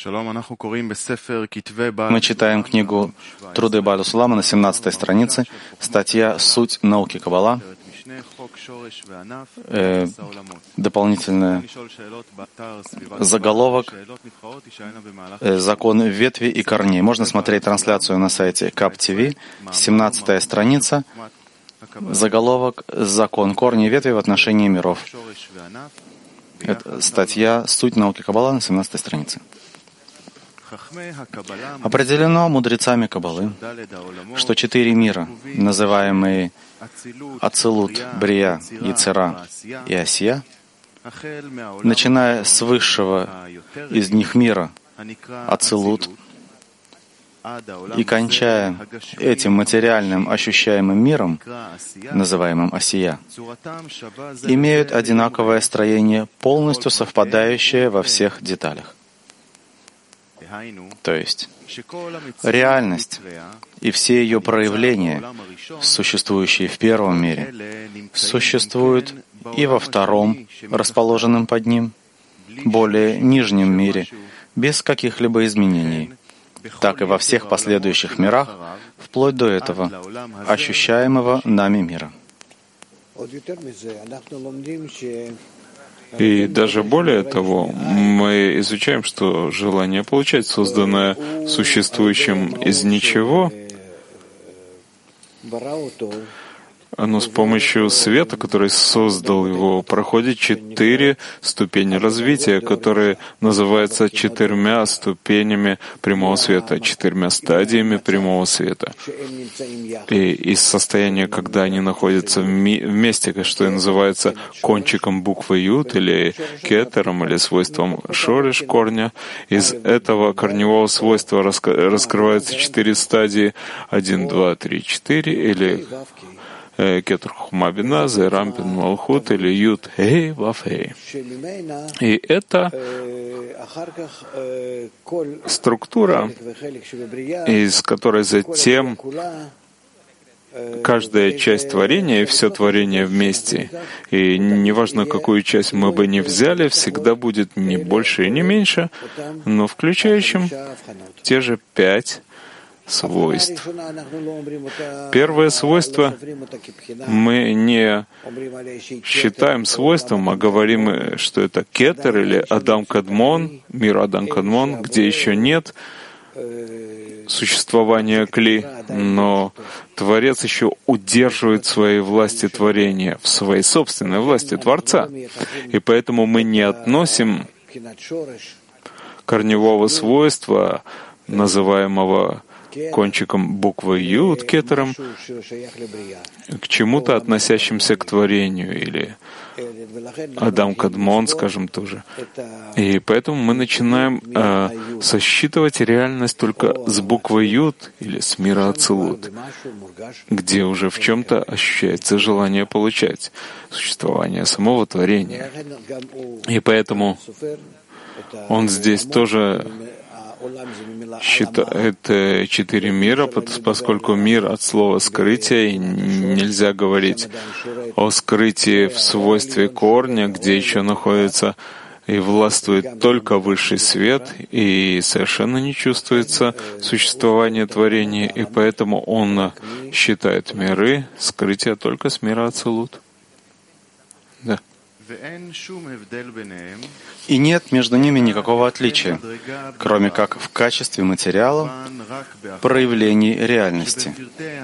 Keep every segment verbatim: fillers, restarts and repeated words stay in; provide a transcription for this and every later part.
Мы читаем книгу «Труды Бааля Сулама» на семнадцатой странице, статья «Суть науки Каббала», э, дополнительный заголовок э, «Закон ветви и корней». Можно смотреть трансляцию на сайте Каб ТВ, семнадцатая страница, заголовок «Закон корней и ветви в отношении миров». Это статья «Суть науки Каббала» на семнадцатой странице. Определено мудрецами Каббалы, что четыре мира, называемые Ацилут, Брия, Йецера и Асия, начиная с высшего из них мира, Ацилут, и кончая этим материальным ощущаемым миром, называемым Асия, имеют одинаковое строение, полностью совпадающее во всех деталях. То есть реальность и все ее проявления, существующие в первом мире, существуют и во втором, расположенном под ним, более нижнем мире, без каких-либо изменений, так и во всех последующих мирах, вплоть до этого, ощущаемого нами мира. И даже более того, мы изучаем, что желание получать, созданное существующим из ничего, оно с помощью света, который создал его, проходит четыре ступени развития, которые называются четырьмя ступенями прямого света, четырьмя стадиями прямого света. И из состояния, когда они находятся вместе, что и называется кончиком буквы Ют, или кетером, или свойством шориш корня, из этого корневого свойства раскрываются четыре стадии один, два, три, четыре, или Кетер Хухма Бина, Зейрам Бин Малхут или Ют Хей Вав Хей. И это структура, из которой затем каждая часть творения и все творение вместе, и неважно, какую часть мы бы ни взяли, всегда будет не больше и не меньше, но включающим те же пять свойств. Первое свойство мы не считаем свойством, а говорим, что это кетер или Адам Кадмон, мир Адам Кадмон, где еще нет существования кли, но Творец еще удерживает в своей власти творения, в своей собственной власти Творца. И поэтому мы не относим корневого свойства, называемого кончиком буквы Ют, кетером, к чему-то относящимся к творению, или Адам Кадмон, скажем, тоже. И поэтому мы начинаем э, сосчитывать реальность только с буквы Ют, или с мира Ацилут, где уже в чем-то ощущается желание получать существование самого творения. И поэтому он здесь тоже считает четыре мира, поскольку мир от слова «скрытие», и нельзя говорить о скрытии в свойстве корня, где еще находится и властвует только высший свет, и совершенно не чувствуется существование творения, и поэтому он считает миры скрытие только с мира Ацилут. Да. И нет между ними никакого отличия, кроме как в качестве материала проявлений реальности,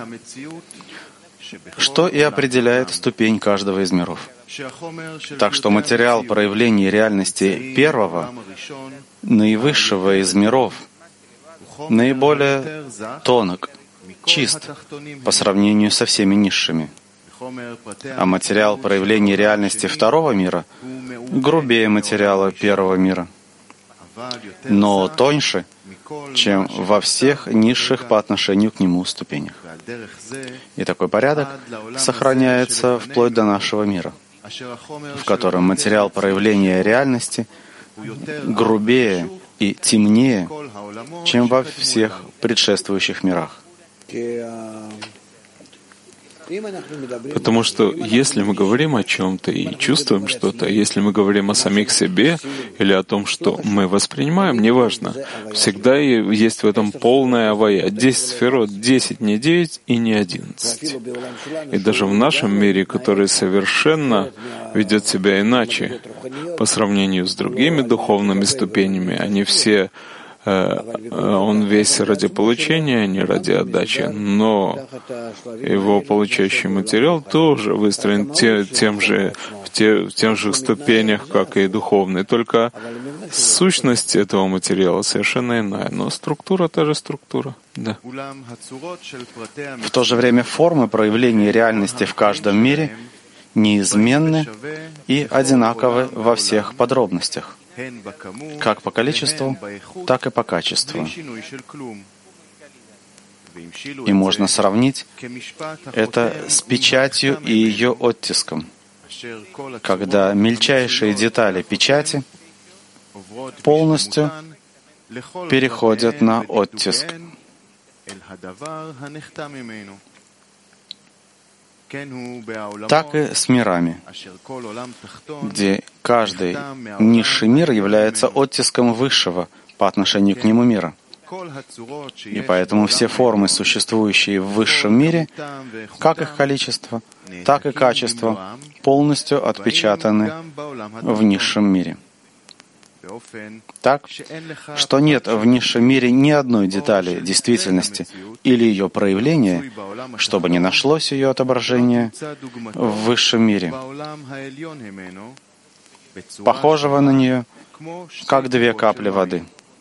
что и определяет ступень каждого из миров. Так что материал проявлений реальности первого, наивысшего из миров, наиболее тонок, чист по сравнению со всеми низшими. А материал проявлений реальности второго мира грубее материала первого мира, но тоньше, чем во всех низших по отношению к нему ступенях. И такой порядок сохраняется вплоть до нашего мира, в котором материал проявления реальности грубее и темнее, чем во всех предшествующих мирах. Потому что если мы говорим о чем-то и чувствуем что-то, если мы говорим о самих себе или о том, что мы воспринимаем, неважно, всегда есть в этом полная авая. Десять сферот, десять, не девять и не одиннадцать. И даже в нашем мире, который совершенно ведет себя иначе по сравнению с другими духовными ступенями, они все он весь ради получения, а не ради отдачи. Но его получающий материал тоже выстроен те, тем же, в, те, в тех же ступенях, как и духовный. Только сущность этого материала совершенно иная. Но структура та же структура. Да. В то же время формы проявления реальности в каждом мире неизменны и одинаковы во всех подробностях, как по количеству, так и по качеству. И можно сравнить это с печатью и ее оттиском, когда мельчайшие детали печати полностью переходят на оттиск. Так и с мирами, где каждый низший мир является оттиском высшего по отношению к нему мира. И поэтому все формы, существующие в высшем мире, как их количество, так и качество, полностью отпечатаны в низшем мире. Так, что нет в низшем мире ни одной детали действительности или ее проявления, чтобы не нашлось ее отображения в высшем мире, похожего на нее, как две капли воды.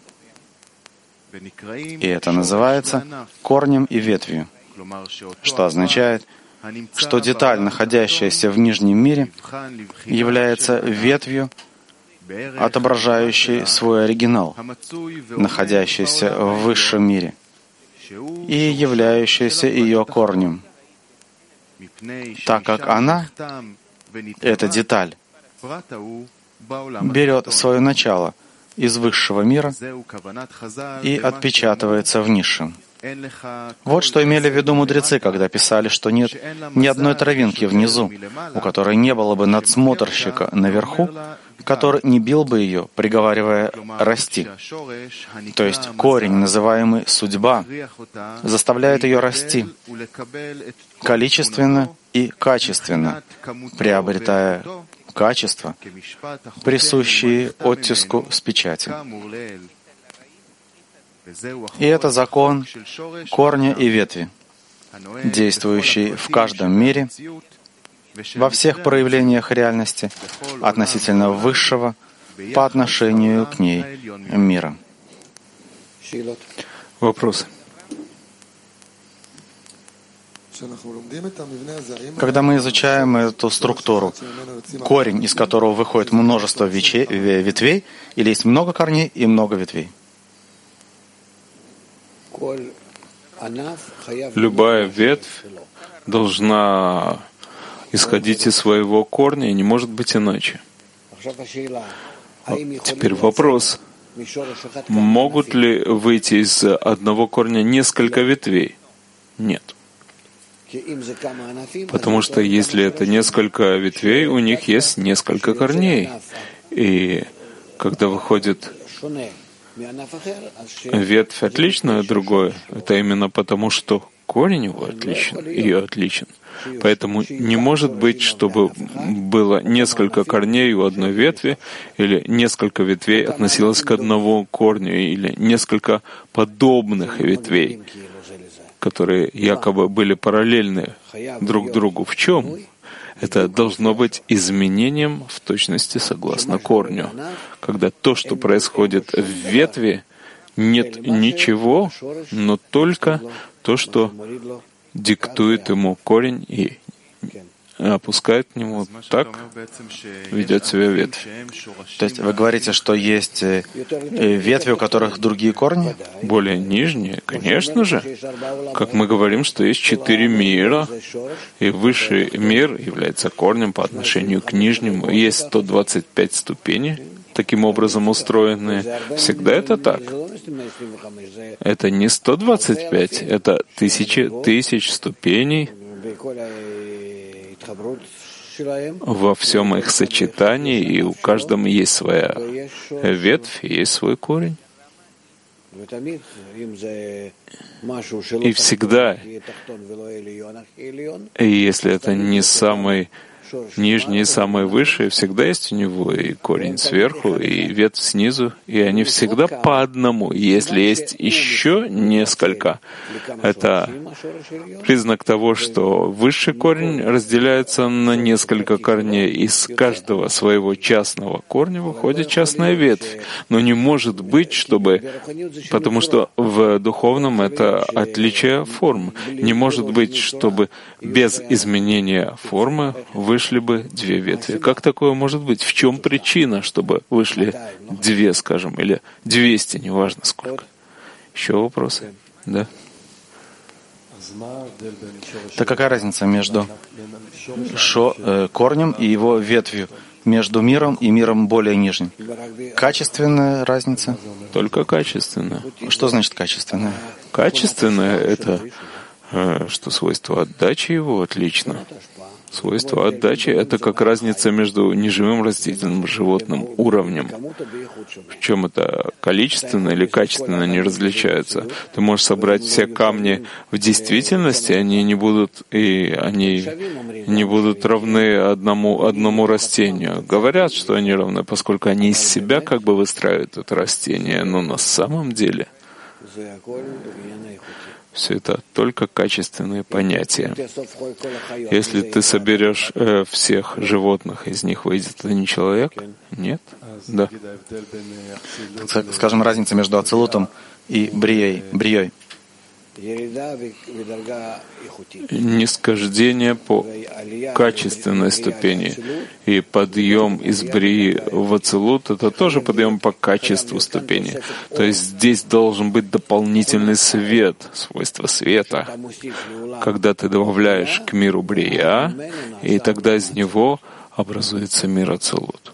И это называется корнем и ветвью, что означает, что деталь, находящаяся в нижнем мире, является ветвью, отображающий свой оригинал, находящийся в высшем мире, и являющийся ее корнем, так как она, эта деталь, берет свое начало из высшего мира и отпечатывается в низшем. Вот что имели в виду мудрецы, когда писали, что нет ни одной травинки внизу, у которой не было бы надсмотрщика наверху, который не бил бы ее, приговаривая «расти». То есть корень, называемый «судьба», заставляет ее расти количественно и качественно, приобретая качества, присущие оттиску с печати. И это закон корня и ветви, действующий в каждом мире, во всех проявлениях реальности относительно высшего по отношению к ней мира. Вопросы? Когда мы изучаем эту структуру, корень, из которого выходит множество ветвей, или есть много корней и много ветвей? Любая ветвь должна исходить из своего корня и не может быть иначе. Теперь вопрос. Могут ли выйти из одного корня несколько ветвей? Нет. Потому что если это несколько ветвей, у них есть несколько корней. И когда выходит ветвь отличная от другой, это именно потому, что корень его отличен, ее отличен. Поэтому не может быть, чтобы было несколько корней у одной ветви, или несколько ветвей относилось к одному корню, или несколько подобных ветвей, которые якобы были параллельны друг другу. В чем? Это должно быть изменением в точности согласно корню. Когда то, что происходит в ветви, нет ничего, но только то, что диктует ему корень и опускает к нему, так ведет себя ветвь. То есть вы говорите, что есть ветви, у которых другие корни? Более нижние, конечно же. Как мы говорим, что есть четыре мира, и высший мир является корнем по отношению к нижнему. Есть сто двадцать пять ступеней, таким образом устроенные. Всегда это так. Это не сто двадцать пять, это тысячи тысяч ступеней, во всем их сочетании, и у каждого есть своя ветвь, есть свой корень. И всегда, и если это не самый нижний, самый высший, всегда есть у него и корень сверху, и ветвь снизу, и они всегда по одному. Если есть еще несколько, это признак того, что высший корень разделяется на несколько корней, из каждого своего частного корня выходит частная ветвь. Но не может быть, чтобы... Потому что в духовном это отличие форм. Не может быть, чтобы без изменения формы вышли бы две ветви. Как такое может быть? В чем причина, чтобы вышли две, скажем, или двести, неважно сколько? Еще вопросы? Да? Так какая разница между шо, э, корнем и его ветвью, между миром и миром более нижним? Качественная разница? Только качественная. Что значит качественная? Качественная — это э, что свойство отдачи его отлично. Свойство отдачи — это как разница между неживым растительным и животным уровнем. В чем это количественно или качественно не различаются. Ты можешь собрать все камни в действительности, они не будут и они не будут равны одному одному растению. Говорят, что они равны, поскольку они из себя как бы выстраивают это растение, но на самом деле все это только качественные понятия. Если ты соберешь э, всех животных, из них выйдет один человек? Нет? Да. Скажем, разница между ацилутом и брией, брией. Нисхождение по качественной ступени. И подъем из брии в ацилут — это тоже подъем по качеству ступени. То есть здесь должен быть дополнительный свет, свойство света, когда ты добавляешь к миру брия, и тогда из него образуется мир ацилут.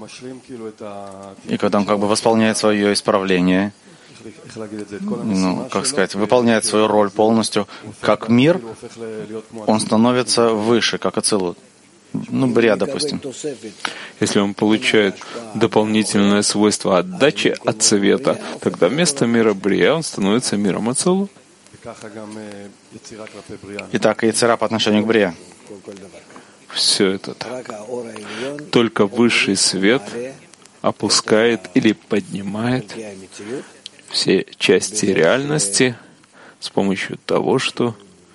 И когда он как бы восполняет свое исправление, ну, как сказать, выполняет свою роль полностью, как мир, он становится выше, как ацилут. Ну, брия, допустим. Если он получает дополнительное свойство отдачи от света, тогда вместо мира брия он становится миром ацилут. Итак, яцера по отношению к брия. Все это так. Только высший свет опускает или поднимает все части реальности с помощью того, что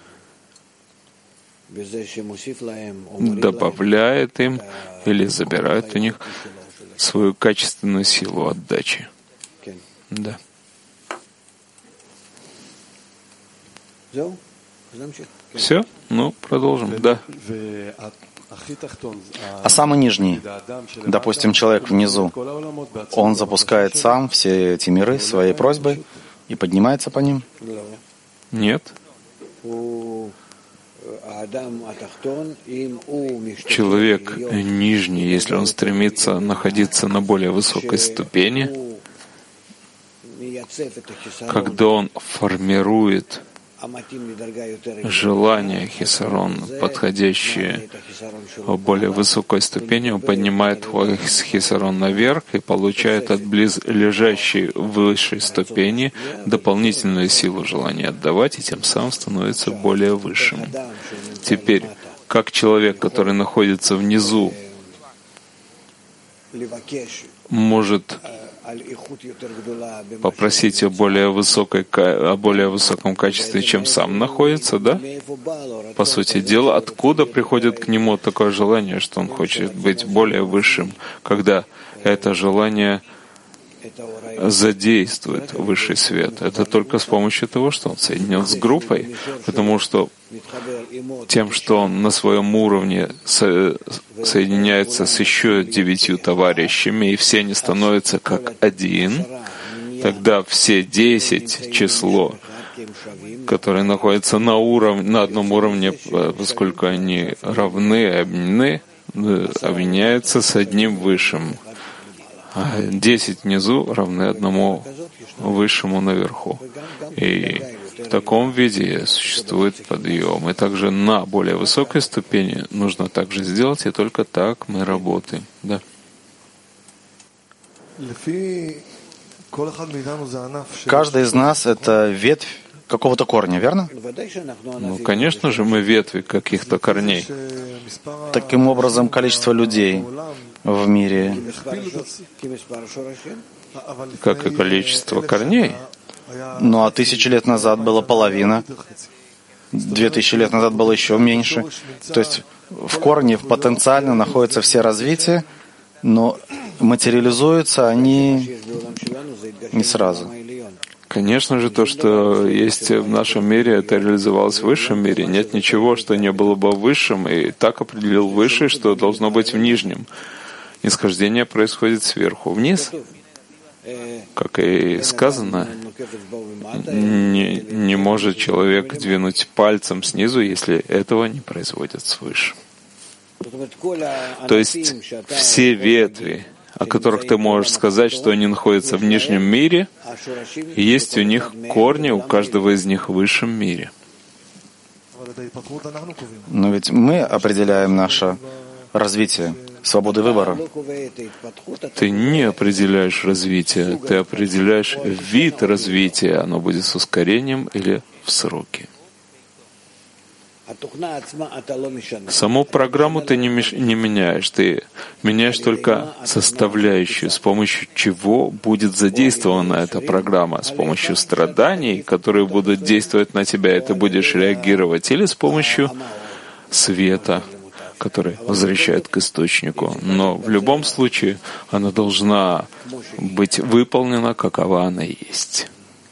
добавляет им или забирает у них свою качественную силу отдачи. Да. Все? Ну, продолжим. Да. А самый нижний, допустим, человек внизу, он запускает сам все эти миры своей просьбой и поднимается по ним? Нет. Человек нижний, если он стремится находиться на более высокой ступени, когда он формирует желание хисарон, подходящее в более высокой ступени, он поднимает хисарон наверх и получает от близлежащей высшей ступени дополнительную силу желания отдавать, и тем самым становится более высшим. Теперь, как человек, который находится внизу, может попросить о более высокой, о более высоком качестве, чем сам находится, да? По сути дела, откуда приходит к нему такое желание, что он хочет быть более высшим, когда это желание задействует высший свет? Это только с помощью того, что он соединен с группой, потому что тем, что он на своем уровне со- соединяется с еще девятью товарищами, и все они становятся как один, тогда все десять число, которые находятся на уровне, на одном уровне, поскольку они равны, объединены, объединяются с одним высшим. А десять внизу равны одному Высшему наверху. И в таком виде существует подъем. И также на более высокой ступени нужно также сделать, и только так мы работаем. Да. Каждый из нас — это ветвь какого-то корня, верно? Ну, конечно же, мы ветви каких-то корней. Таким образом, количество людей в мире, как и количество корней. Ну а тысячи лет назад было половина, две тысячи лет назад было еще меньше. То есть в корне потенциально находятся все развития, но материализуются они не сразу. Конечно же, то, что есть в нашем мире, это реализовалось в высшем мире. Нет ничего, что не было бы в высшем, и так определил высший, что должно быть в нижнем. Нисхождение происходит сверху вниз. Как и сказано, не, не может человек двинуть пальцем снизу, если этого не производят свыше. То есть все ветви, о которых ты можешь сказать, что они находятся в нижнем мире, есть у них корни, у каждого из них в высшем мире. Но ведь мы определяем наше развитие, свободы выбора. Ты не определяешь развитие, ты определяешь вид развития, оно будет с ускорением или в сроки. Саму программу ты не, меш... не меняешь, ты меняешь только составляющую, с помощью чего будет задействована эта программа, с помощью страданий, которые будут действовать на тебя, и ты будешь реагировать, или с помощью света, который возвращает к источнику. Но в любом случае она должна быть выполнена, какова она есть.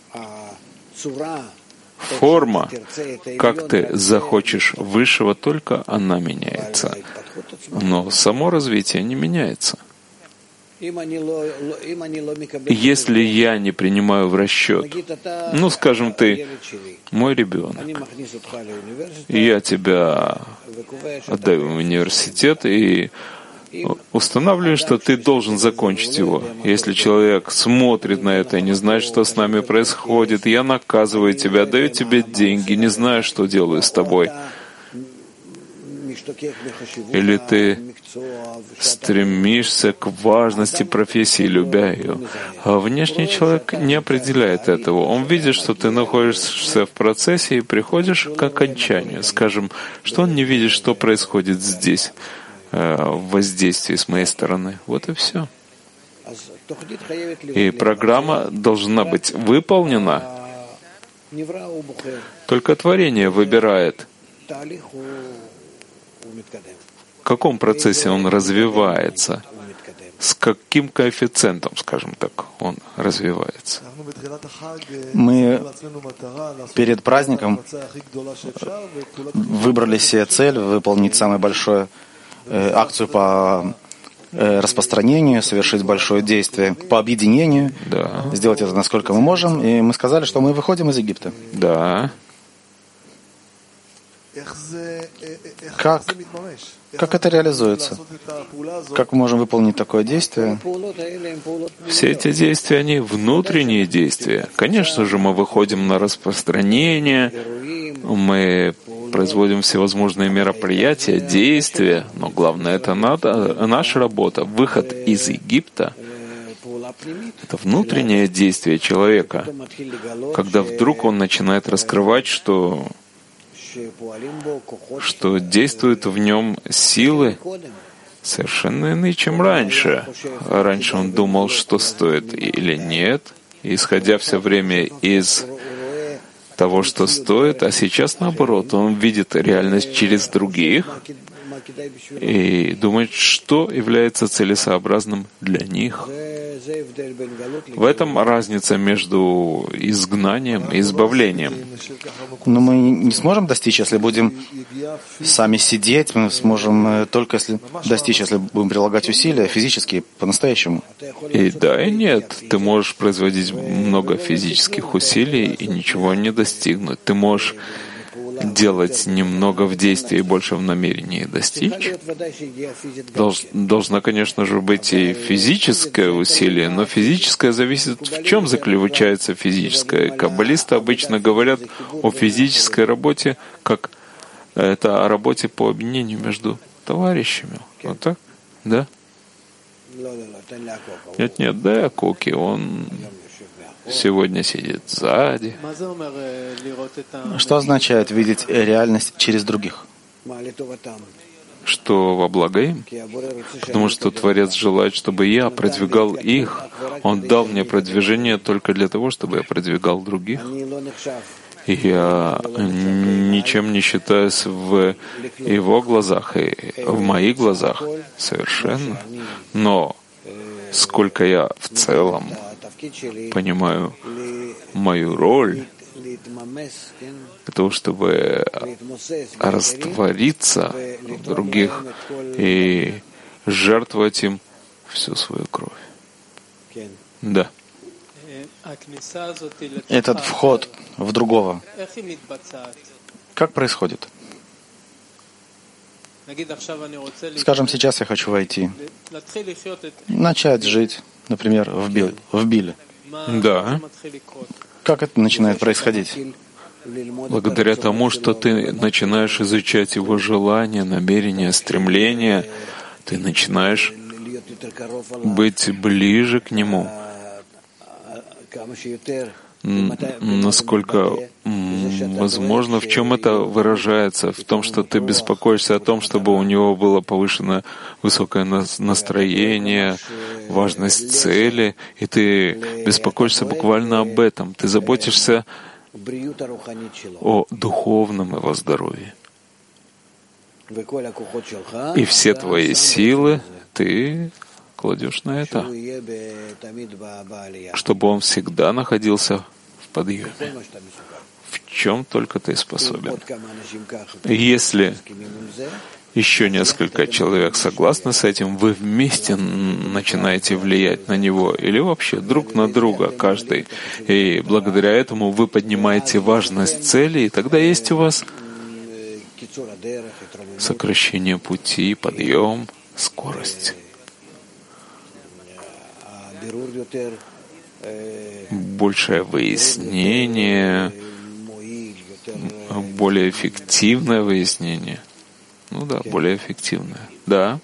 Форма, как ты захочешь высшего, только она меняется. Но само развитие не меняется. Если я не принимаю в расчет, ну, скажем, ты мой ребенок, и я тебя отдаю в университет и устанавливаю, что ты должен закончить его. Если человек смотрит на это и не знает, что с нами происходит, я наказываю тебя, даю тебе деньги, не знаю, что делаю с тобой. Или ты стремишься к важности профессии, любя ее. А внешний человек не определяет этого. Он видит, что ты находишься в процессе и приходишь к окончанию. Скажем, что он не видит, что происходит здесь, в воздействии с моей стороны. Вот и все. И программа должна быть выполнена. Только творение выбирает, в каком процессе он развивается, с каким коэффициентом, скажем так, он развивается. Мы перед праздником выбрали себе цель выполнить самую большую э, акцию по э, распространению, совершить большое действие по объединению, да. Сделать это насколько мы можем. И мы сказали, что мы выходим из Египта. Да. Как, как это реализуется? Как мы можем выполнить такое действие? Все эти действия, они внутренние действия. Конечно же, мы выходим на распространение, мы производим всевозможные мероприятия, действия, но главное — это надо, наша работа. Выход из Египта — это внутреннее действие человека, когда вдруг он начинает раскрывать, что что действуют в нем силы совершенно иные, чем раньше. Раньше он думал, что стоит или нет, исходя все время из того, что стоит, а сейчас наоборот, он видит реальность через других и думает, что является целесообразным для них. В этом разница между изгнанием и избавлением. Но мы не сможем достичь, если будем сами сидеть, мы сможем только если достичь, если будем прилагать усилия физически, по-настоящему. И да, и нет. Ты можешь производить много физических усилий и ничего не достигнуть. Ты можешь делать немного в действии и больше в намерении достичь. Долж, должна, конечно же, быть и физическое усилие, но физическое зависит, в чем заключается физическое. Каббалисты обычно говорят о физической работе как это о работе по объединению между товарищами. Вот так? Да? Нет, нет, да, Коки, он сегодня сидит сзади. Что означает видеть реальность через других? Что во благо им? Потому что Творец желает, чтобы я продвигал их. Он дал мне продвижение только для того, чтобы я продвигал других. И я ничем не считаюсь в его глазах и в моих глазах совершенно. Но сколько я в целом понимаю мою роль для того, чтобы раствориться в других и жертвовать им всю свою кровь. Да. Этот вход в другого, как происходит? Скажем, сейчас я хочу войти, начать жить, например, в, Бил, в Биле. Да. Как это начинает происходить? Благодаря тому, что ты начинаешь изучать его желания, намерения, стремления, ты начинаешь быть ближе к нему. Насколько возможно, в чем это выражается? В том, что ты беспокоишься о том, чтобы у него было повышенное высокое настроение, важность цели, и ты беспокоишься буквально об этом. Ты заботишься о духовном его здоровье. И все твои силы ты кладешь на это, чтобы он всегда находился в подъеме. В чем только ты способен. Если еще несколько человек согласны с этим, вы вместе начинаете влиять на него или вообще друг на друга, каждый. И благодаря этому вы поднимаете важность цели, и тогда есть у вас сокращение пути, подъем, скорость. Большее выяснение, более эффективное выяснение. Ну да, более эффективное. Да.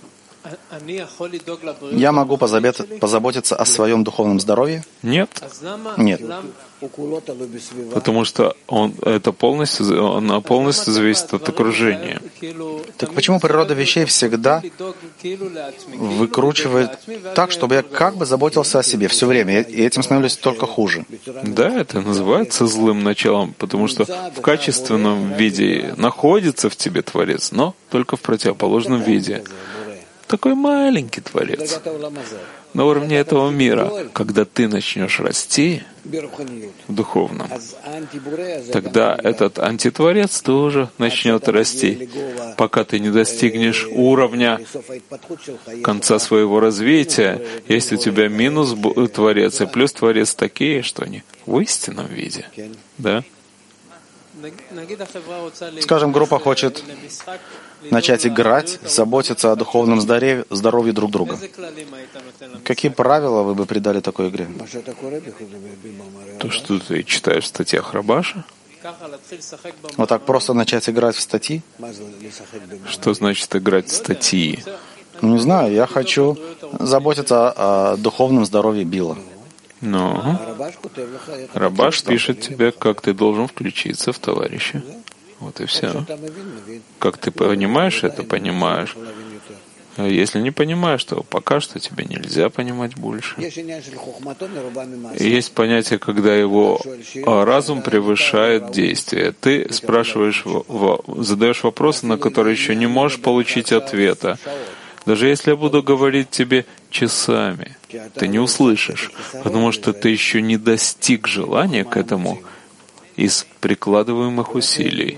Я могу позаботиться о своем духовном здоровье? Нет. Нет. Потому что он, это полностью, она полностью зависит от окружения. Так почему природа вещей всегда выкручивает так, чтобы я как бы заботился о себе все время, и этим становлюсь только хуже? Да, это называется злым началом, потому что в качественном виде находится в тебе Творец, но только в противоположном виде. Такой маленький Творец на уровне этого мира. Когда ты начнешь расти в духовном, тогда этот антитворец тоже начнет расти. Пока ты не достигнешь уровня конца своего развития, есть у тебя минус Творец и плюс Творец такие, что они в истинном виде. Да? Скажем, группа хочет начать играть, заботиться о духовном здоровье, здоровье друг друга. Какие правила вы бы придали такой игре? То, что ты читаешь в статьях Рабаша? Вот так просто начать играть в статьи? Что значит играть в статьи? Ну, не знаю, я хочу заботиться о, о духовном здоровье Билла. Но Рабаш пишет тебе, как ты должен включиться в товарища. Вот и все. Как ты понимаешь это, понимаешь. А если не понимаешь, то пока что тебе нельзя понимать больше. И есть понятие, когда его разум превышает действие. Ты спрашиваешь, задаешь вопросы, на которые еще не можешь получить ответа. Даже если я буду говорить тебе часами, ты не услышишь, потому что ты еще не достиг желания к этому из прикладываемых усилий.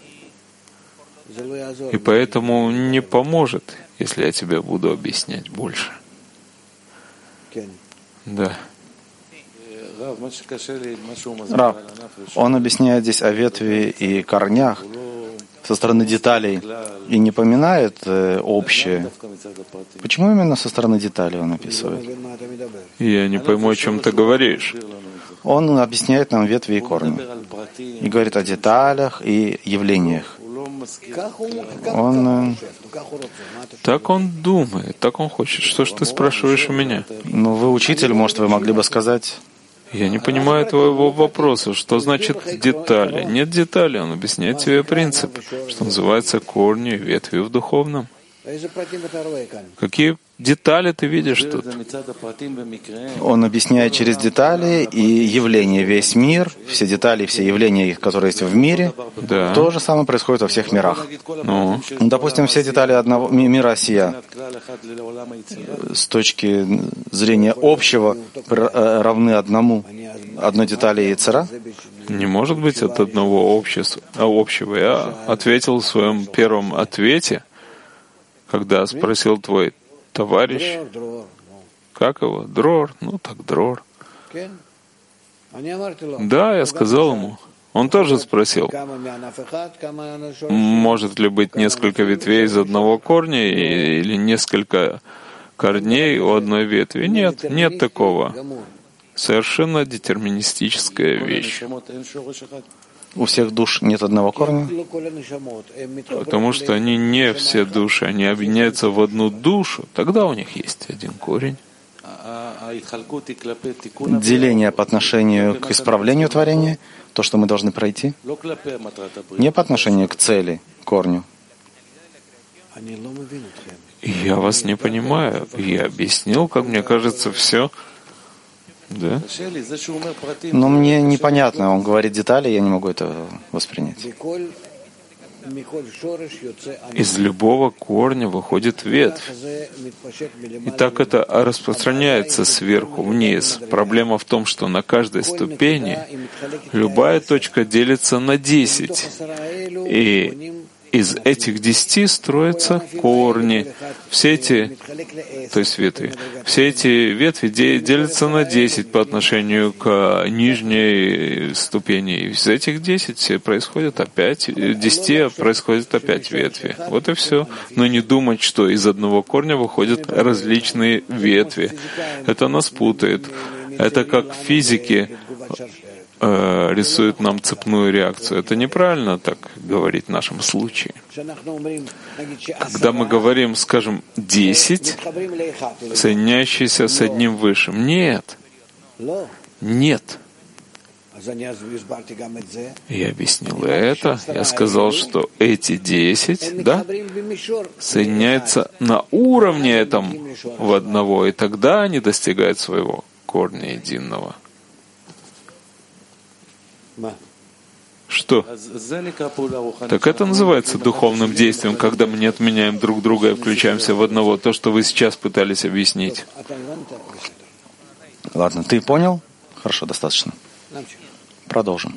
И поэтому не поможет, если я тебе буду объяснять больше. Да. Рав, он объясняет здесь о ветви и корнях со стороны деталей и не поминает э, общее. Почему именно со стороны деталей он описывает? Я не пойму, о чем ты говоришь. Он объясняет нам ветви и корни. И говорит о деталях и явлениях. Он... Так он думает, так он хочет. Что ж ты спрашиваешь у меня? Ну, вы учитель, может, вы могли бы сказать... Я не понимаю твоего вопроса. Что значит детали? Нет деталей. Он объясняет тебе принцип, что называется корни и ветви в духовном. Какие детали ты видишь тут? Он объясняет через детали и явления весь мир, все детали, все явления, которые есть в мире. Да. То же самое происходит во всех мирах. Ну. Допустим, все детали одного мира сия с точки зрения общего равны одному, одной детали яйцера. Не может быть от одного общества, общего. Я ответил в своем первом ответе, когда спросил твой товарищ, как его? Дрор? Ну так Дрор. Да, я сказал ему. Он тоже спросил, может ли быть несколько ветвей из одного корня или несколько корней у одной ветви. Нет, нет такого. Совершенно детерминистическая вещь. У всех душ нет одного корня? Потому что они не все души, они объединяются в одну душу, тогда у них есть один корень. Деление по отношению к исправлению творения, то, что мы должны пройти, не по отношению к цели, корню. Я вас не понимаю. Я объяснил, как мне кажется, все. Да? Но мне непонятно, он говорит детали, я не могу это воспринять. Из любого корня выходит ветвь. И так это распространяется сверху вниз. Проблема в том, что на каждой ступени любая точка делится на десять. И из этих десяти строятся корни. Все эти, то есть ветви, все эти ветви делятся на десять по отношению к нижней ступени. Из этих десять все происходят опять, десяти происходят опять ветви. Вот и все. Но не думать, что из одного корня выходят различные ветви. Это нас путает. Это как в физике рисует нам цепную реакцию. Это неправильно так говорить в нашем случае. Когда мы говорим, скажем, десять, соединяющиеся с одним высшим. Нет. Нет. Я объяснил это. Я сказал, что эти десять, да, соединяются на уровне этом в одного, и тогда они достигают своего корня единого. Что? Так это называется духовным действием, когда мы не отменяем друг друга и включаемся в одного. То, что вы сейчас пытались объяснить. Ладно, ты понял? Хорошо, достаточно. Продолжим.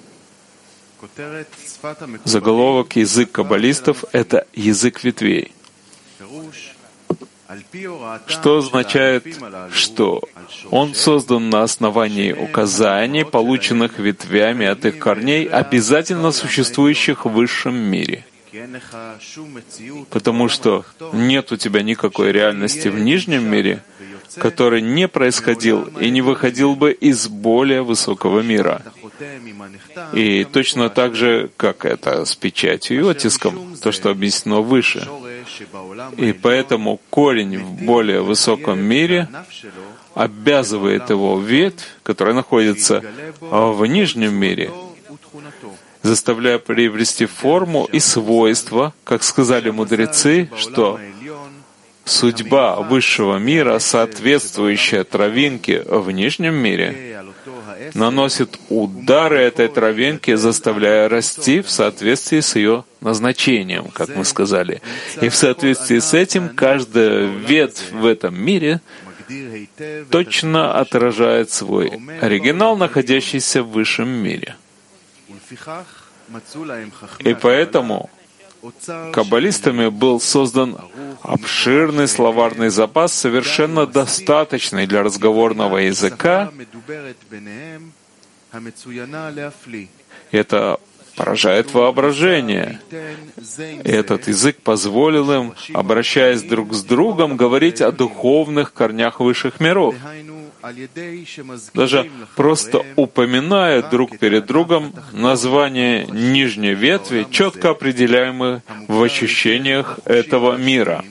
Заголовок «Язык каббалистов» — это язык ветвей. Что означает, что он создан на основании указаний, полученных ветвями от их корней, обязательно существующих в высшем мире. Потому что нет у тебя никакой реальности в нижнем мире, который не происходил и не выходил бы из более высокого мира. И точно так же, как это с печатью и оттиском, то, что объяснено выше. И поэтому корень в более высоком мире обязывает его ветвь, которая находится в нижнем мире, заставляя приобрести форму и свойства, как сказали мудрецы, что судьба высшего мира, соответствующая травинке в нижнем мире, наносит удары этой травинке, заставляя расти в соответствии с ее назначением, как мы сказали. И в соответствии с этим каждая ветвь в этом мире точно отражает свой оригинал, находящийся в высшем мире. И поэтому каббалистами был создан обширный словарный запас, совершенно достаточный для разговорного языка. Это поражает воображение. Этот язык позволил им, обращаясь друг с другом, говорить о духовных корнях высших миров. Даже просто упоминая друг перед другом название нижней ветви, четко определяемые в ощущениях этого мира.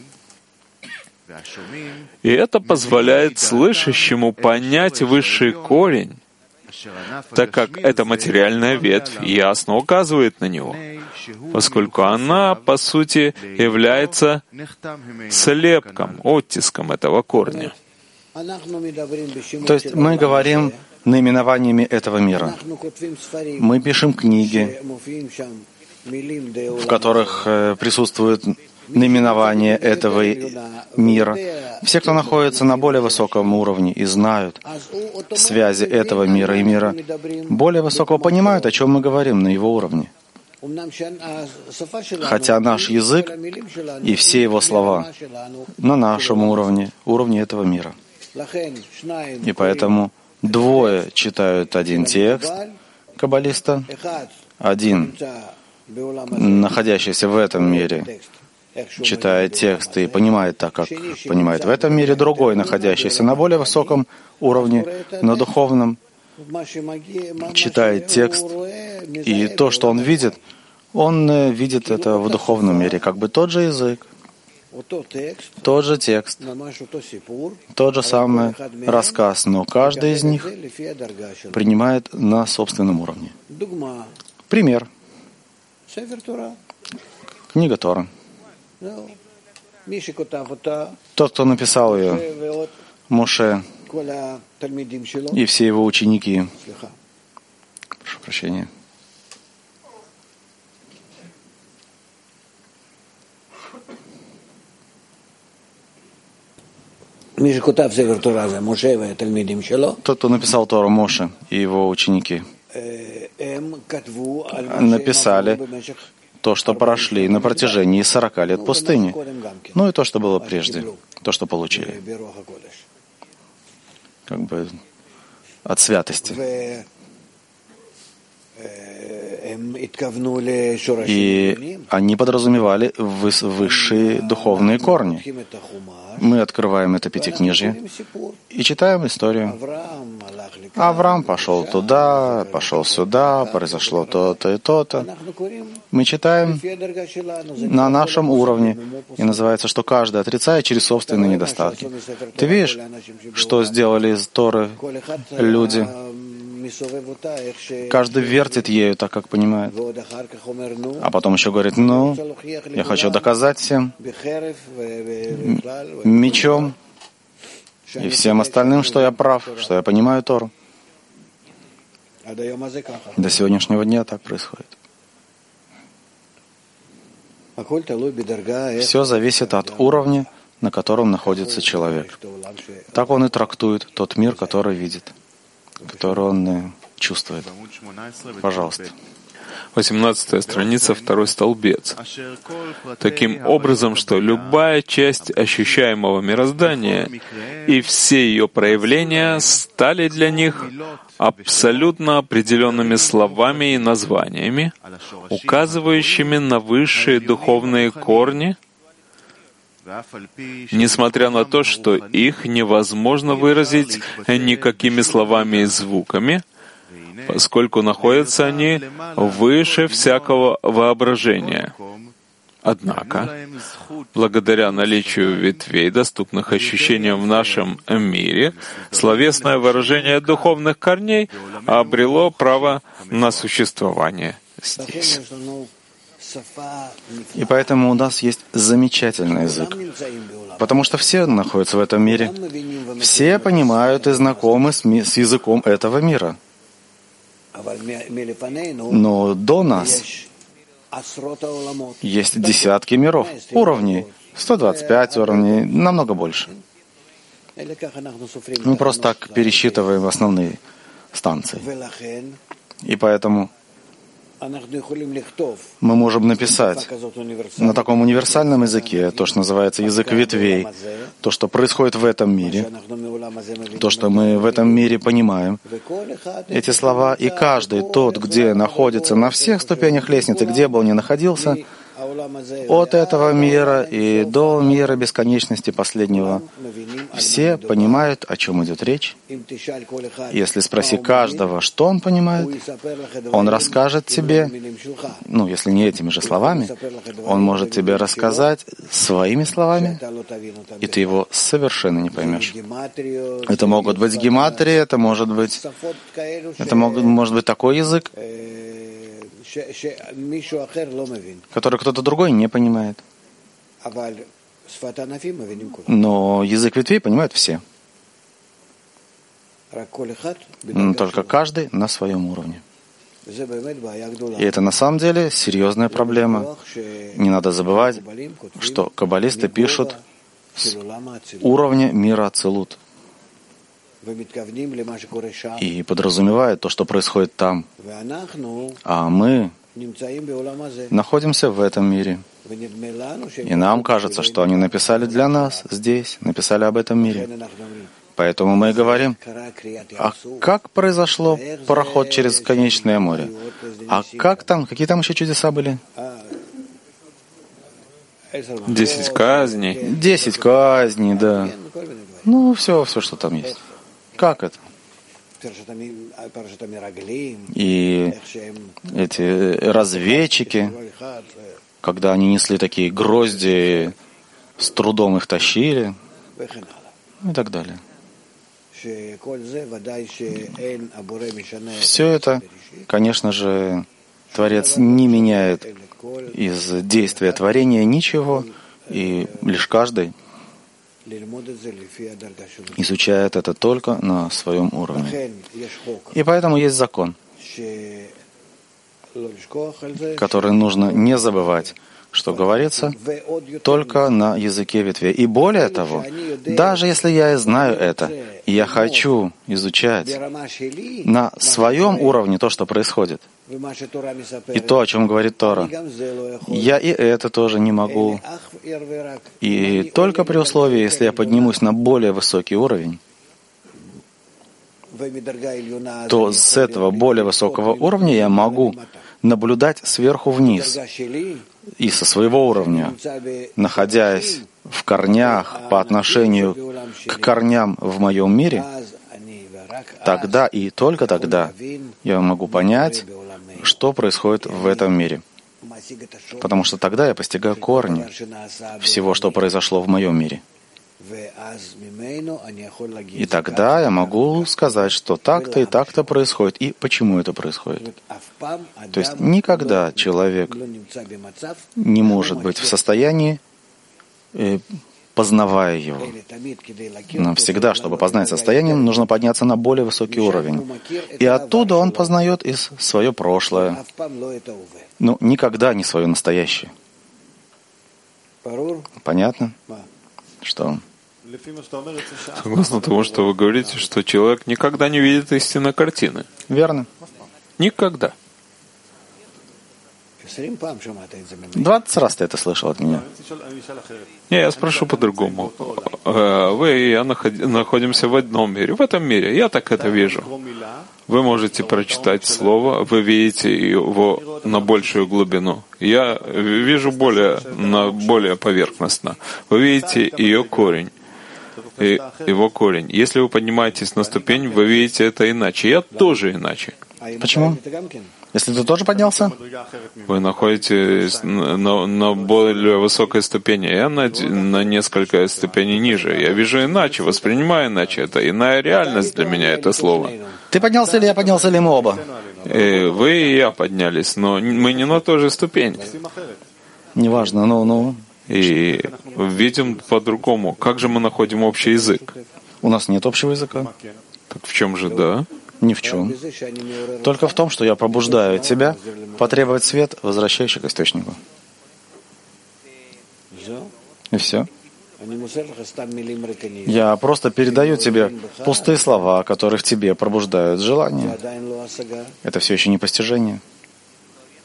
И это позволяет слышащему понять высший корень, так как эта материальная ветвь ясно указывает на него, поскольку она, по сути, является слепком, оттиском этого корня. То есть мы говорим наименованиями этого мира. Мы пишем книги, в которых присутствуют наименования этого мира. Все, кто находится на более высоком уровне и знают связи этого мира и мира более высокого, понимают, о чем мы говорим на его уровне. Хотя наш язык и все его слова на нашем уровне, уровне этого мира. И поэтому двое читают один текст каббалиста, один, находящийся в этом мире, читает текст и понимает так, как понимает в этом мире, другой, находящийся на более высоком уровне, на духовном, читает текст, и то, что он видит, он видит это в духовном мире, как бы тот же язык, тот же текст, тот же самый рассказ, но каждый из них принимает на собственном уровне. Пример. Книга Тора. Тот, кто написал ее, Моше и все его ученики. Прошу прощения. Тот, кто написал Тору, Моше и его ученики, написали то, что прошли на протяжении сорока лет пустыни, ну и то, что было прежде, то, что получили, как бы от святости. И они подразумевали высшие духовные корни. Мы открываем это пятикнижье и читаем историю. Авраам пошел туда, пошел сюда, произошло то-то и то-то. Мы читаем на нашем уровне, и называется, что каждый отрицает через собственные недостатки. Ты видишь, что сделали из Торы люди? Каждый вертит ею так, как понимает. А потом еще говорит, ну, я хочу доказать всем мечом и всем остальным, что я прав, что я понимаю Тору. До сегодняшнего дня так происходит. Все зависит от уровня, на котором находится человек. Так он и трактует тот мир, который видит, который он чувствует. Пожалуйста. восемнадцатая страница, второй столбец. Таким образом, что любая часть ощущаемого мироздания и все ее проявления стали для них абсолютно определенными словами и названиями, указывающими на высшие духовные корни, несмотря на то, что их невозможно выразить никакими словами и звуками, поскольку находятся они выше всякого воображения. Однако, благодаря наличию ветвей, доступных ощущениям в нашем мире, словесное выражение духовных корней обрело право на существование здесь. И поэтому у нас есть замечательный язык, потому что все находятся в этом мире. Все понимают и знакомы с, ми- с языком этого мира. Но до нас есть десятки миров, уровней, сто двадцать пять уровней, намного больше. Мы просто так пересчитываем основные станции. И поэтому Мы можем написать на таком универсальном языке то, что называется язык ветвей, то, что происходит в этом мире, то, что мы в этом мире понимаем. Эти слова, и каждый тот, где находится на всех ступенях лестницы, где бы он ни находился, от этого мира и до мира бесконечности последнего, все понимают, о чем идет речь. Если спроси каждого, что он понимает, он расскажет тебе, ну, если не этими же словами, он может тебе рассказать своими словами, и ты его совершенно не поймешь. Это могут быть гематрии, это может быть, это может, может быть такой язык, который кто-то другой не понимает. Но язык ветвей понимают все. Но только каждый на своем уровне. И это на самом деле серьезная проблема. Не надо забывать, что каббалисты пишут с уровня мира Ацилут. И подразумевает то, что происходит там. А мы находимся в этом мире. И нам кажется, что они написали для нас здесь, написали об этом мире. Поэтому мы говорим, а как произошло пароход через конечное море? А как там, какие там еще чудеса были? Десять казней. Десять казней, да. Ну, все, все, что там есть. Как это? И эти разведчики, когда они несли такие грозди, с трудом их тащили, и так далее. Все это, конечно же, Творец не меняет из действия творения ничего, и лишь каждый изучает это только на своем уровне. И поэтому есть закон, который нужно не забывать, что говорится только на языке ветвей. И более того, даже если я и знаю это, и я хочу изучать на своем уровне то, что происходит, и то, о чем говорит Тора, я и это тоже не могу. И только при условии, если я поднимусь на более высокий уровень, то с этого более высокого уровня я могу наблюдать сверху вниз и со своего уровня, находясь в корнях по отношению к корням в моем мире, тогда и только тогда я могу понять, что происходит в этом мире. Потому что тогда я постигаю корни всего, что произошло в моем мире. И тогда я могу сказать, что так-то и так-то происходит, и почему это происходит. То есть никогда человек не может быть в состоянии, познавая его. Но всегда, чтобы познать состояние, нужно подняться на более высокий уровень. И оттуда он познает и свое прошлое, но никогда не свое настоящее. Понятно? Что? Согласно тому, что вы говорите, что человек никогда не видит истинной картины. Верно. Никогда. Двадцать раз ты это слышал от меня. Не, я спрошу по-другому. Вы и я находимся в одном мире. В этом мире. Я так это вижу. Вы можете прочитать слово, вы видите его на большую глубину. Я вижу более, на более поверхностно. Вы видите ее корень. И его корень. Если вы поднимаетесь на ступень, вы видите это иначе. Я тоже иначе. Почему? Если ты тоже поднялся? Вы находитесь на, на, на более высокой ступени. Я на, на несколько ступеней ниже. Я вижу иначе, воспринимаю иначе. Это иная реальность для меня, это слово. Ты поднялся или я поднялся, или мы оба? И вы и я поднялись, но мы не на той же ступени. Неважно, ну, ну. И видим по-другому. Как же мы находим общий язык? У нас нет общего языка. Так в чем же да? Ни в чем. Только в том, что я пробуждаю тебя потребовать свет, возвращающий к источнику. И все. Я просто передаю тебе пустые слова, которые в тебе пробуждают желание. Это все еще не постижение.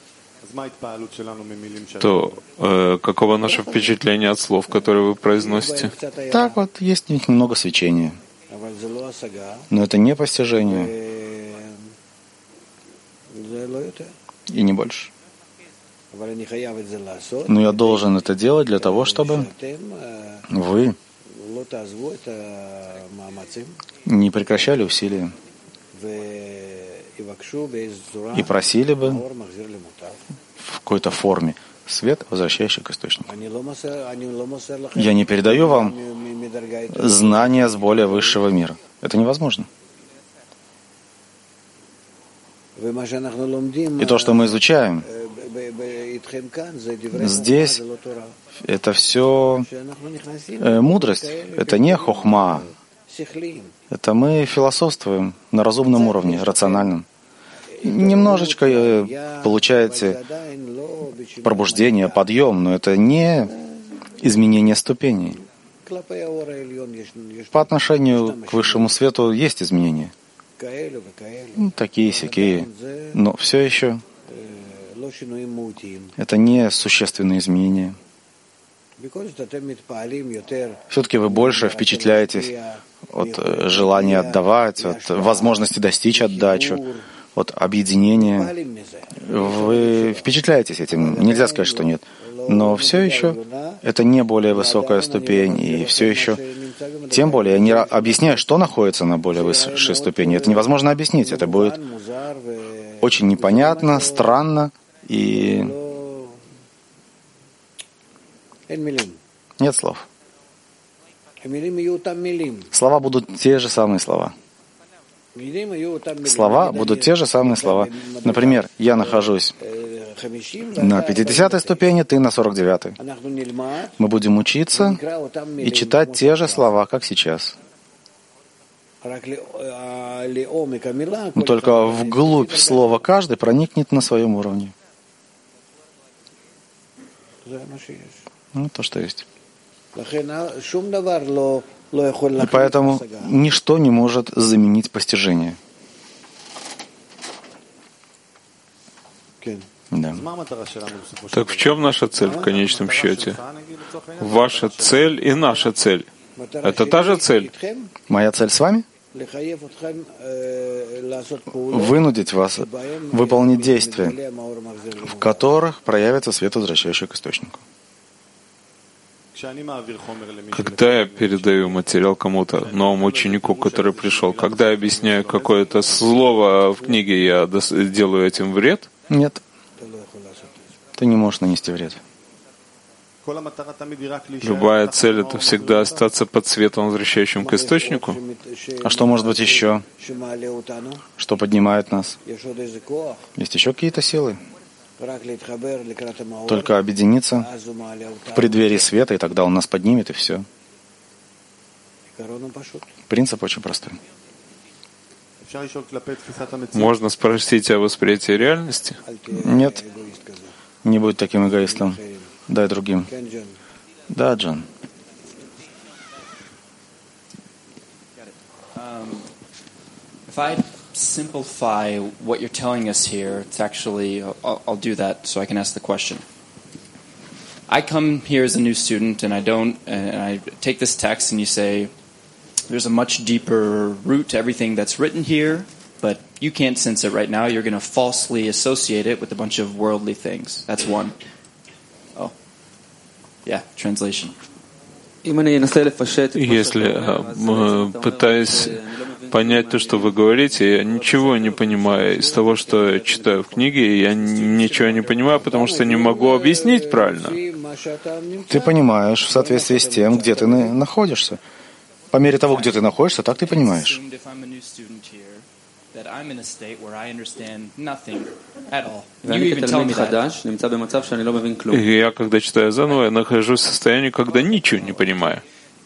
то э, каково наше впечатление от слов, которые вы произносите? Так вот, есть немного свечения. Но это не постижение. И не больше. Но я должен это делать для того, чтобы вы не прекращали усилия и просили бы в какой-то форме свет, возвращающий к источнику. Я не передаю вам знания с более высшего мира. Это невозможно. И то, что мы изучаем здесь, это все э, мудрость. Это не хохма. Это мы философствуем на разумном уровне, рациональном. Немножечко э, получаете пробуждение, подъем, но это не изменение ступеней. По отношению к высшему свету есть изменения. Ну, такие-сякие. Но все еще это не существенные изменения. Все-таки вы больше впечатляетесь от желания отдавать, от возможности достичь отдачу, от объединения. Вы впечатляетесь этим. Нельзя сказать, что нет. Но все еще это не более высокая ступень, и все еще, тем более, я не объясняю, что находится на более высшей ступени. Это невозможно объяснить. Это будет очень непонятно, странно, и нет слов. Слова будут те же самые слова. Слова будут те же самые слова. Например, я нахожусь на пятидесятой ступени, ты на сорок девятой. Мы будем учиться и читать те же слова, как сейчас. Но только вглубь слова каждый проникнет на своем уровне. Ну, то, что есть. И поэтому ничто не может заменить постижение. Да. Так в чем наша цель в конечном счете? Ваша цель и наша цель. Это та же цель? Моя цель с вами? Вынудить вас выполнить действия, в которых проявится свет, возвращающий к источнику. Когда я передаю материал кому-то, новому ученику, который пришел, когда я объясняю какое-то слово в книге, я делаю этим вред? Нет. Ты не можешь нанести вред. Любая цель — это всегда остаться под светом, возвращающим к источнику. А что может быть еще? Что поднимает нас? Есть еще какие-то силы? Только объединиться в преддверии света, и тогда он нас поднимет, и все. Принцип очень простой. Можно спросить о восприятии реальности? Нет. Не будь таким эгоистом. Дай другим. Да, Джон. Simplify what you're telling us here. It's actually, I'll, I'll do that so I can ask the question. I come here as a new student and I don't, and I take this text and you say, there's a much deeper root to everything that's written here, but you can't sense it right now. You're going to falsely associate it with a bunch of worldly things. That's one. Oh, yeah, translation. Если э, пытаюсь понять то, что вы говорите, я ничего не понимаю из того, что я читаю в книге, я ничего не понимаю, потому что не могу объяснить правильно. Ты понимаешь в соответствии с тем, где ты находишься. По мере того, где ты находишься, так ты понимаешь. И я, когда читаю заново, я нахожусь в состоянии, когда ничего не понимаю.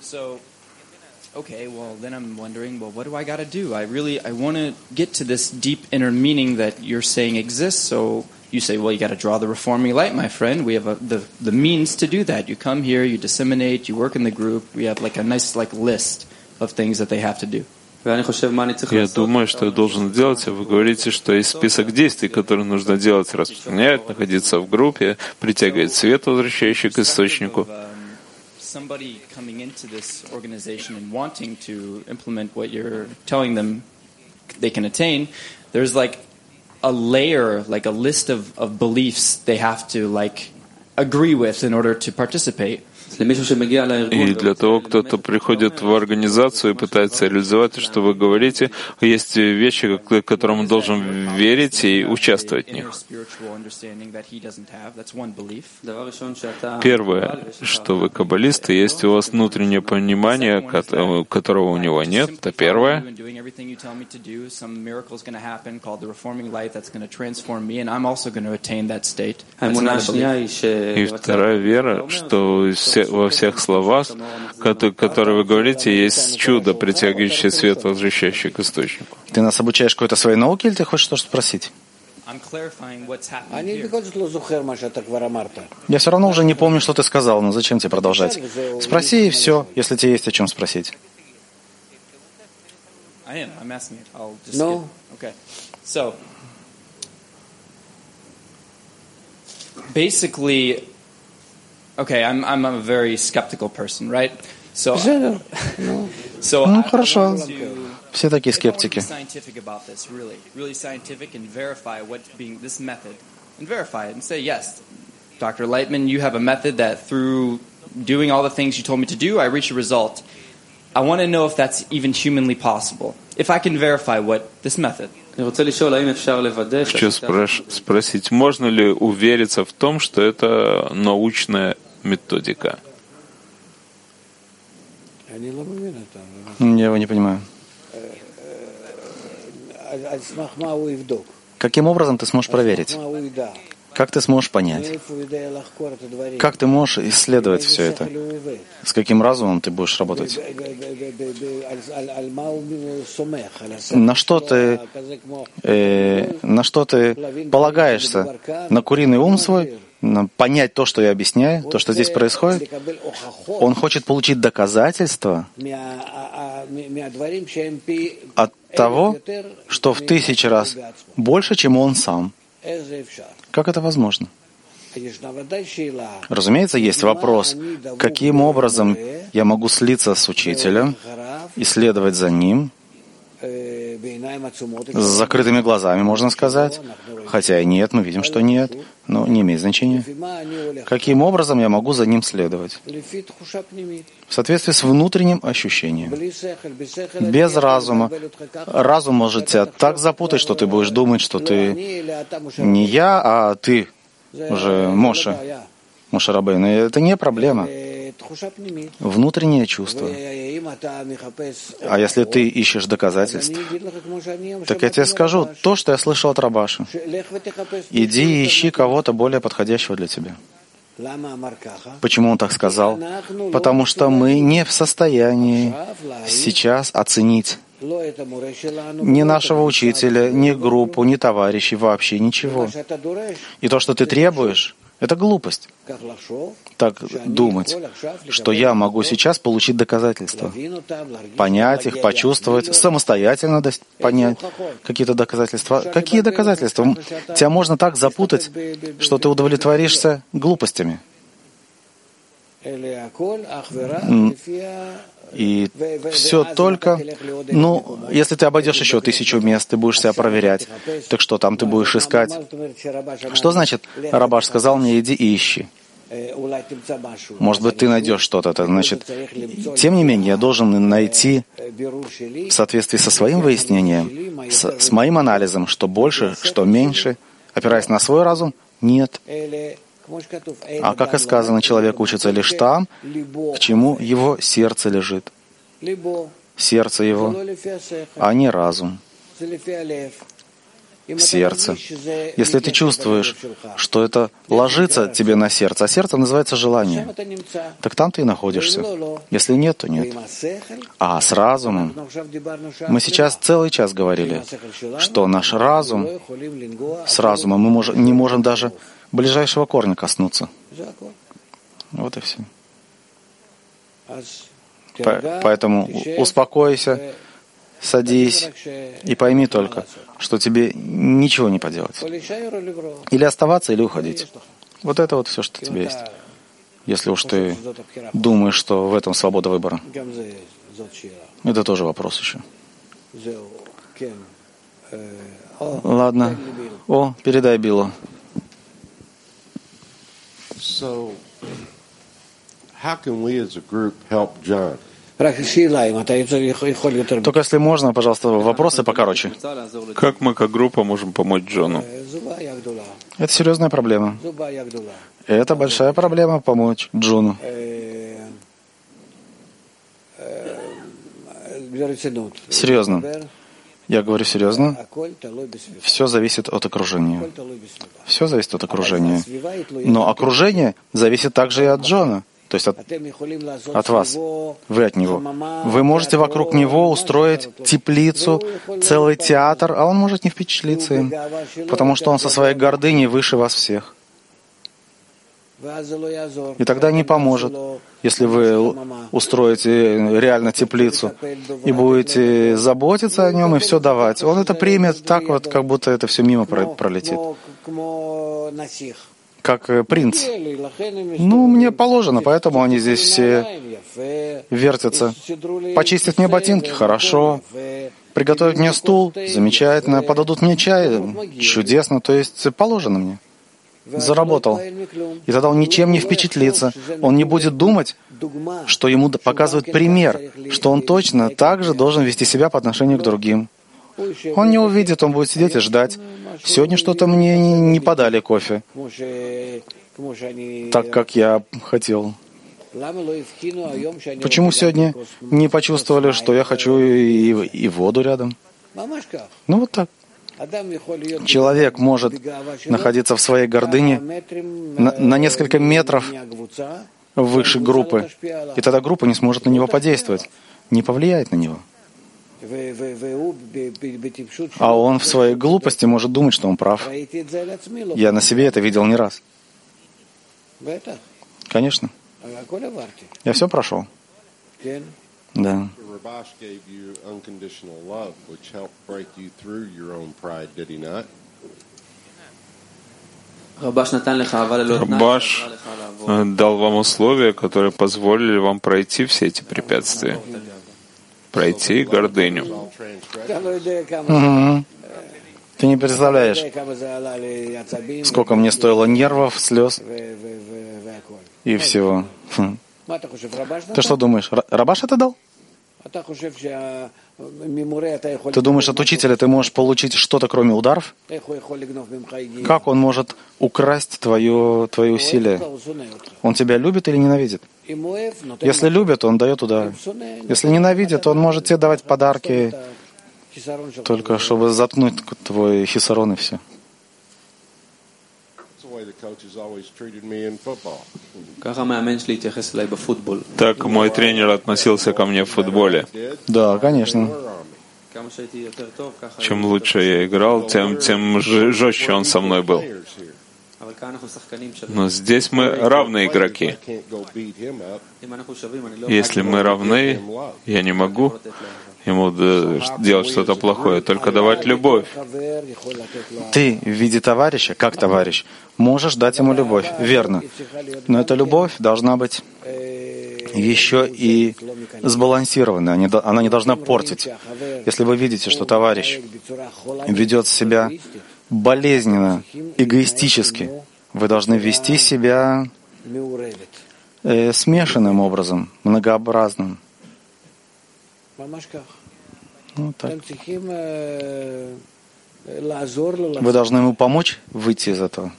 Okay, well, then I'm wondering, well, what do I got to do? I really, I want to get to this deep inner meaning that you're saying exists. So you say, well, you got to draw the reforming light, my friend. We have a, the the means to do that. You come here, you disseminate, you work in the group. We have like a nice like list of things that they have to do. Я думаю, что я должен делать, а вы говорите, что есть список действий, которые нужно делать: распространять, находиться в группе, притягивать свет, возвращающий к источнику. Somebody coming into this organization and wanting to implement what you're telling them they can attain, there's like a layer, like a list of, of beliefs they have to like agree with in order to participate. И для того, кто-то приходит в организацию и пытается реализовать то, что вы говорите, есть вещи, к которым он должен верить и участвовать в них. Первое, что вы каббалисты, есть у вас внутреннее понимание, которого у него нет. Это первое. И вторая вера, что во всех словах, которые вы говорите, есть чудо, притягивающее свет, возвращающее к источнику. Ты нас обучаешь какой-то своей науке, или ты хочешь что-то спросить? Я все равно уже не помню, что ты сказал, но зачем тебе продолжать? Спроси, и все, если тебе есть о чем спросить. No. Okay. So, basically, okay, I'm I'm a very skeptical person, right? So, so ну хорошо. Все такие скептики. Scientific about this, really, really scientific, and verify what's being this method, and verify it, and say yes, Doctor Lightman, you have a method that through doing all the things you told me to do, I reach a result. I want to know if that's even humanly possible. If I can verify what this method. Хочу спросить, можно ли увериться в том, что это научная методика? Я его не понимаю. Каким образом ты сможешь проверить? Как ты сможешь понять? Как ты можешь исследовать все это? С каким разумом ты будешь работать? На что ты, э, на что ты полагаешься? На куриный ум свой? На понять то, что я объясняю, то, что здесь происходит? Он хочет получить доказательства от того, что в тысячи раз больше, чем он сам. Как это возможно? Разумеется, есть вопрос, каким образом я могу слиться с учителем, исследовать за ним, с закрытыми глазами, можно сказать. Хотя и нет, мы видим, что нет, но не имеет значения. Каким образом я могу за ним следовать? В соответствии с внутренним ощущением. Без разума. Разум может тебя так запутать, что ты будешь думать, что ты не я, а ты уже Моше. Моше Рабейну. Это не проблема. Внутреннее чувство. А если ты ищешь доказательств, так я тебе скажу то, что я слышал от Рабаши. Иди и ищи кого-то более подходящего для тебя. Почему он так сказал? Потому что мы не в состоянии сейчас оценить ни нашего учителя, ни группу, ни товарищей, вообще ничего. И то, что ты требуешь, это глупость. Так думать, что я могу сейчас получить доказательства, понять их, почувствовать, самостоятельно понять какие-то доказательства. Какие доказательства? Тебя можно так запутать, что ты удовлетворишься глупостями. И все только, ну, если ты обойдешь еще тысячу мест, ты будешь себя проверять, так что там ты будешь искать? Что значит, Рабаш сказал мне, иди и ищи? Может быть, ты найдешь что-то. Значит, тем не менее, я должен найти в соответствии со своим выяснением, с, с моим анализом, что больше, что меньше, опираясь на свой разум, нет. А как и сказано, человек учится лишь там, к чему его сердце лежит. Сердце его, а не разум. Сердце. Если ты чувствуешь, что это ложится тебе на сердце, а сердце называется желание, так там ты и находишься. Если нет, то нет. А с разумом, мы сейчас целый час говорили, что наш разум, с разумом мы можем, не можем даже ближайшего корня коснуться. Вот и все. По- поэтому успокойся, садись и пойми только, что тебе ничего не поделать. Или оставаться, или уходить. Вот это вот все, что у тебя есть. Если уж ты думаешь, что в этом свобода выбора. Это тоже вопрос еще. Ладно. О, передай Биллу. So, how can we as a group help John? Только если можно, пожалуйста, вопросы покороче. Как мы как группа можем помочь Джону? Это серьезная проблема. Это большая проблема помочь Джону. Серьезно. Я говорю серьезно. Все зависит от окружения. Все зависит от окружения. Но окружение зависит также и от Джона. То есть от, от вас. Вы от него. Вы можете вокруг него устроить теплицу, целый театр, а он может не впечатлиться им, потому что он со своей гордыней выше вас всех. И тогда не поможет, если вы устроите реально теплицу и будете заботиться о нем и все давать. Он это примет так вот, как будто это все мимо пролетит. Как принц. Ну, мне положено, поэтому они здесь все вертятся. Почистят мне ботинки? Хорошо. Приготовят мне стул? Замечательно. Подадут мне чай? Чудесно. То есть положено мне. Заработал. И тогда он ничем не впечатлится. Он не будет думать, что ему показывают пример, что он точно так же должен вести себя по отношению к другим. Он не увидит, он будет сидеть и ждать. Сегодня что-то мне не подали кофе, так как я хотел. Почему сегодня не почувствовали, что я хочу и, и воду рядом? Ну вот так. Человек может находиться в своей гордыне на, на несколько метров выше группы, и тогда группа не сможет на него подействовать, не повлияет на него. А он в своей глупости может думать, что он прав. Я на себе это видел не раз. Конечно. Я все прошел. Да. Рабаш дал вам условия, которые позволили вам пройти все эти препятствия. Пройти гордыню. Угу. Ты не представляешь, сколько мне стоило нервов, слез и всего. Хм. Ты что думаешь, Рабаш это дал? Ты думаешь, от учителя ты можешь получить что-то, кроме ударов? Как он может украсть твое, твои усилия? Он тебя любит или ненавидит? Если любит, он дает удары. Если ненавидит, он может тебе давать подарки, только чтобы заткнуть твой хисарон и все. Так мой тренер относился ко мне в футболе. Да, конечно. Чем лучше я играл, тем, тем жестче он со мной был. Но здесь мы равные игроки. Если мы равны, я не могу ему делать что-то плохое, только давать любовь. Ты в виде товарища, как товарищ, можешь дать ему любовь, верно. Но эта любовь должна быть еще и сбалансированная, она не должна портить. Если вы видите, что товарищ ведет себя болезненно, эгоистически, вы должны вести себя э, смешанным образом, многообразным. Ну, так. Вы должны ему помочь выйти из этого.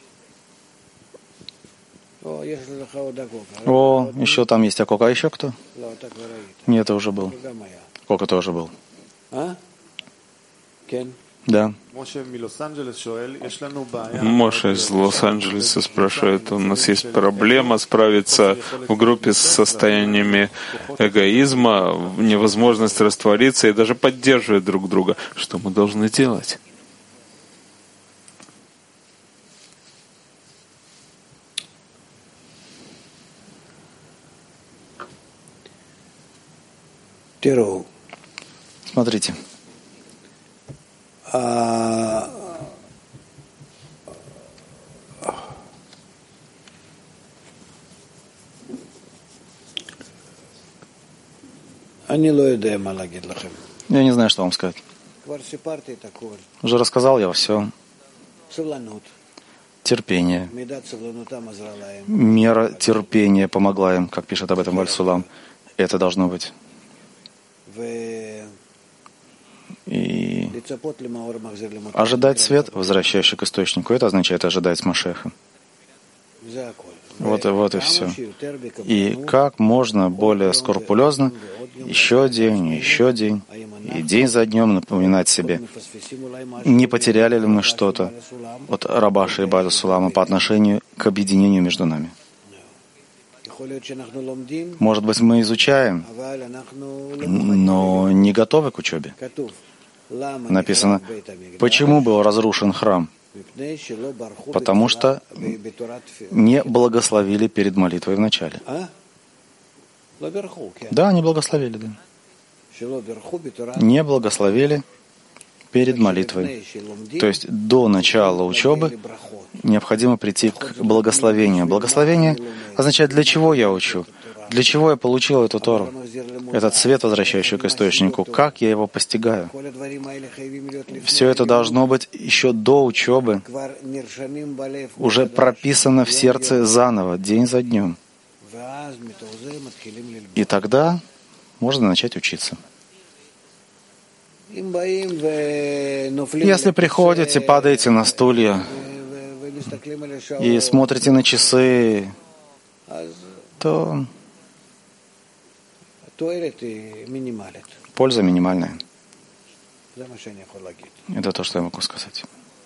О, еще там есть Акока. А еще кто? Нет, это уже был. Кока тоже был. Да. Моше из Лос-Анджелеса спрашивает, у нас есть проблема справиться в группе с состояниями эгоизма, невозможность раствориться и даже поддерживать друг друга. Что мы должны делать? Смотрите. Я не знаю, что вам сказать. Уже рассказал я все. Терпение. Мера терпения помогла им, как пишет об этом Валь-Сулам. Это должно быть. И ожидать свет, возвращающий к источнику, это означает ожидать Машеха. Вот и вот и все. И как можно более скрупулезно еще день, еще день, и день за днем напоминать себе, не потеряли ли мы что-то от Рабаша и Баля Сулама по отношению к объединению между нами. Может быть, мы изучаем, но не готовы к учебе. Написано, почему был разрушен храм? Потому что не благословили перед молитвой в начале. Да, не благословили, да. Не благословили перед молитвой. То есть до начала учебы необходимо прийти к благословению. Благословение означает, для чего я учу, для чего я получил эту Тору, этот свет, возвращающий к источнику, как я его постигаю. Все это должно быть еще до учебы, уже прописано в сердце заново, день за днем. И тогда можно начать учиться. Если приходите, падаете на стулья и смотрите на часы, то польза минимальная. Это то, что я могу сказать.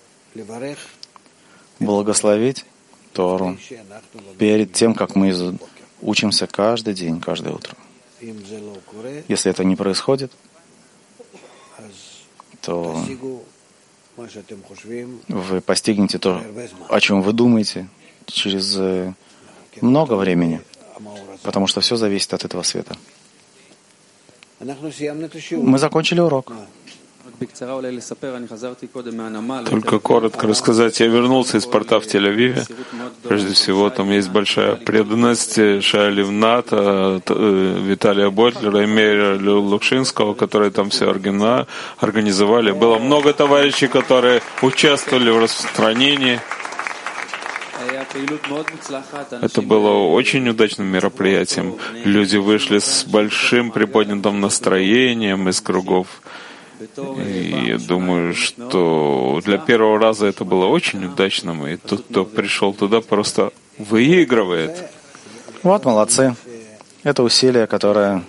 Благословить Тору перед тем, как мы учимся каждый день, каждое утро. Если это не происходит, то вы постигнете то, о чем вы думаете, через много времени, потому что все зависит от этого света. Мы закончили урок. Только коротко рассказать. Я вернулся из порта в Тель-Авиве. Прежде всего, там есть большая преданность Шая Ливната, Виталия Бойтлера и Мейра Лукшинского, которые там все организовали. Было много товарищей, которые участвовали в распространении. Это было очень удачным мероприятием. Люди вышли с большим приподнятым настроением из кругов. И я думаю, что для первого раза это было очень удачным, и тот, кто пришел туда, просто выигрывает. Вот молодцы. Это усилие, которое,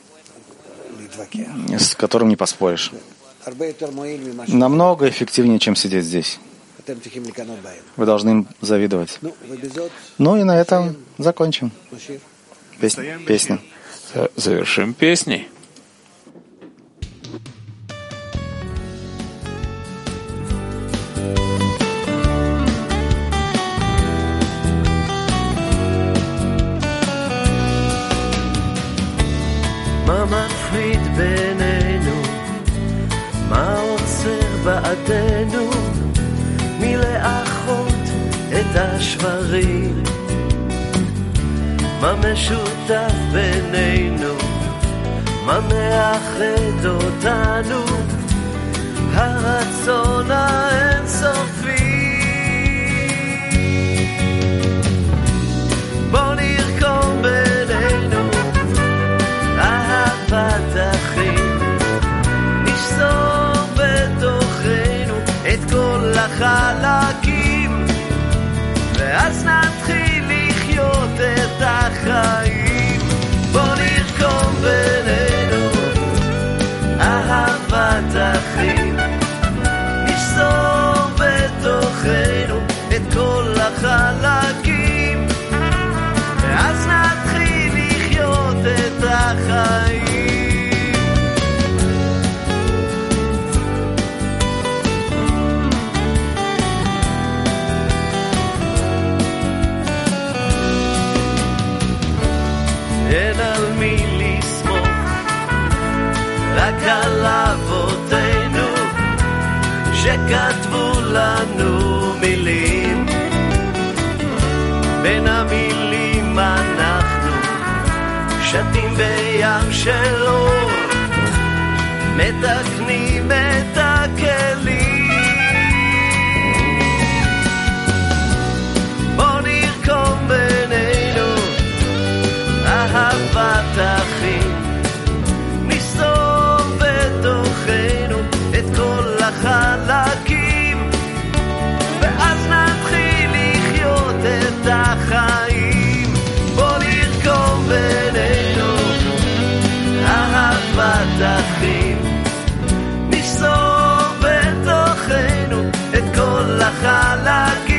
с которым не поспоришь. Намного эффективнее, чем сидеть здесь. Вы должны им завидовать. Ну и на этом закончим. Песня. Песня. Завершим песней. מה מפריד בינינו? מה עוצר בעדנו? מלאחות את השברים? מה משותף בינינו? מה מאחד אותנו? הרצון האינסופי. בוא נרקום בינינו אהבת אחים, נשסור בתוכנו את כל החלקים, ואז נתחיל לחיות את החיים. בוא נרקום בינינו אהבת אחים, נשסור בתוכנו את כל החלקים, ואז נתחיל לחיות את החיים. לנו מילים, בין המילים אנחנו שתים בים של אור, מתקנים את הכלים. בוא נרקום בינינו אהבת אחים, נסתום בתוכנו את כל החלקים, ואז נתחיל לחיות את החיים. בוא נרקום בינינו אהבת אחים, נסתום בתוכנו את כל החלקים,